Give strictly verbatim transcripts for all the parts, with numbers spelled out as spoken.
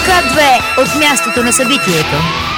К две от мястото на събитието.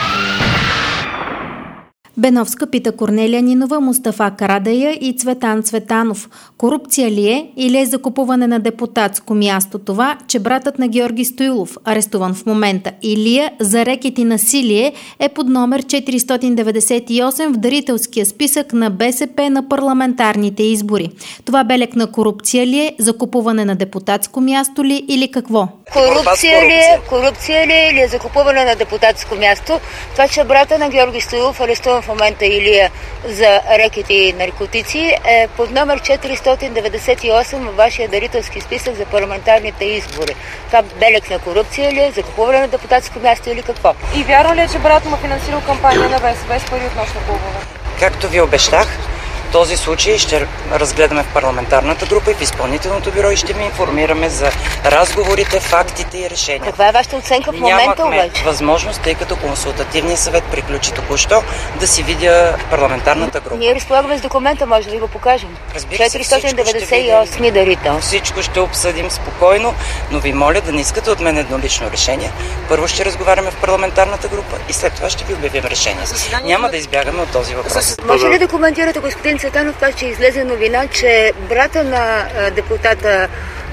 Беновска пита Корнелия Нинова, Мустафа Карадайъ и Цветан Цветанов. Корупция ли е или е закупуване на депутатско място това, че братът на Георги Стоилов, арестуван в момента, Илия, за рекет и насилие, е под номер четиристотин деветдесет и осем в дарителския списък на БСП на парламентарните избори. Това белег на корупция ли е, закупуване на депутатско място ли или какво? Корупция ли е, корупция ли е или е закупуване на депутатско място? Това, че брата на Георги Стоилов, арестуван в момента Илия за рекет и наркотици, е под номер четиристотин деветдесет и осем във вашия дарителски списък за парламентарните избори. Това белег на корупция ли е, закупуване на депутатско място или какво? И вярно ли е, че брат му финансирал кампания на БСП с пари от нощна клубове? Както ви обещах, този случай ще разгледаме в парламентарната група и в изпълнителното бюро и ще ви информираме за разговорите, фактите и решения. Каква е вашата оценка в момента обаче? Нямахме възможност, тъй като консултативният съвет приключи току-що, да си видя парламентарната група. Ние разполагаме с документа, може да ви го покажем. Разбира се, четиристотин деветдесет и осем дарител. Всичко ще обсъдим спокойно, но ви моля да не искате от мен еднолично решение. Първо ще разговаряме в парламентарната група и след това ще ви обявим решение. Няма да избягаме от този въпрос. Може ли да коментирате, господин Цветанов, това, че излезе новина, че брата на депутата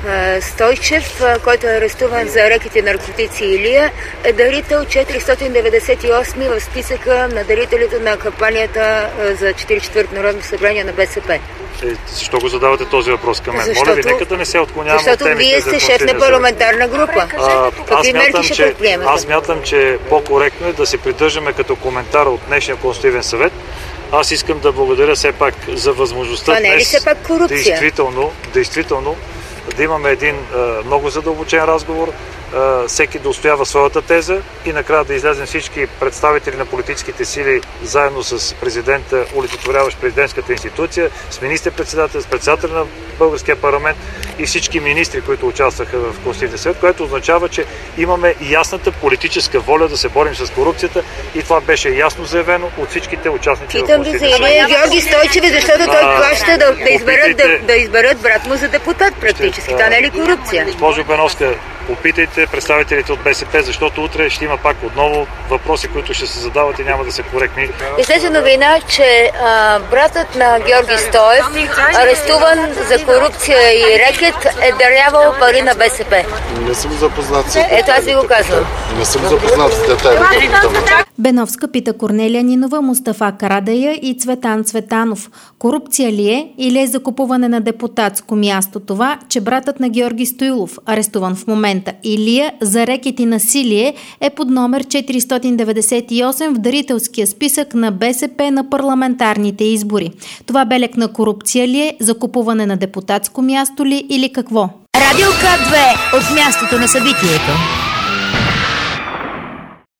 Стойчев, който е арестуван за рекет и наркотици Илия, е дарител четиристотин деветдесет и осем в списъка на дарителите на кампанията за четиридесет и четвърто Народно събрание на БСП. Е, защо го задавате този въпрос към мен? Защото, Моля ви, нека да не се отклоняваме от темите. Защото вие сте шеф на парламентарна група. А, Какви мерки ще предприемете? Аз смятам, че по-коректно е да се придържаме като коментар от днешния Консултативен съвет. Аз искам да благодаря все пак за възможността днес, не е все пак корупция? Действително, действително да имаме един а, много задълбочен разговор, а, всеки да отстоява своята теза и накрая да излезем всички представители на политическите сили заедно с президента, олицетворяващ президентската институция, с министър-председател, с председател на българския парламент и всички министри, които участваха в Конституционния съвет, което означава, че имаме ясната политическа воля да се борим с корупцията и това беше ясно заявено от всичките участници. Питам ви за Илия Георги Стойчев, защото той плаща да, да, изберат, да, да изберат брат му за депутат практически. Ще, това не е ли корупция? Госпожо Беновска, попитайте представителите от БСП, защото утре ще има пак отново въпроси, които ще се задават и няма да са коректни. Излезе новина, че а, братът на Георги Стоев, арестуван за корупция и рекет, е дарявал пари на БСП. Не съм запознат с детайлите. Ето аз ви го казвам. Не съм запознат с детайлите. Беновска пита Корнелия Нинова, Мустафа Карадайъ и Цветан Цветанов. Корупция ли е или е закупуване на депутатско място това, че братът на Георги Стоилов, арестуван в момента, Илия, за рекет и насилие, е под номер четиристотин деветдесет и осем в дарителския списък на БСП на парламентарните избори. Това белег на корупция ли е, закупуване на депутатско място ли или какво? Радио К две от мястото на събитието.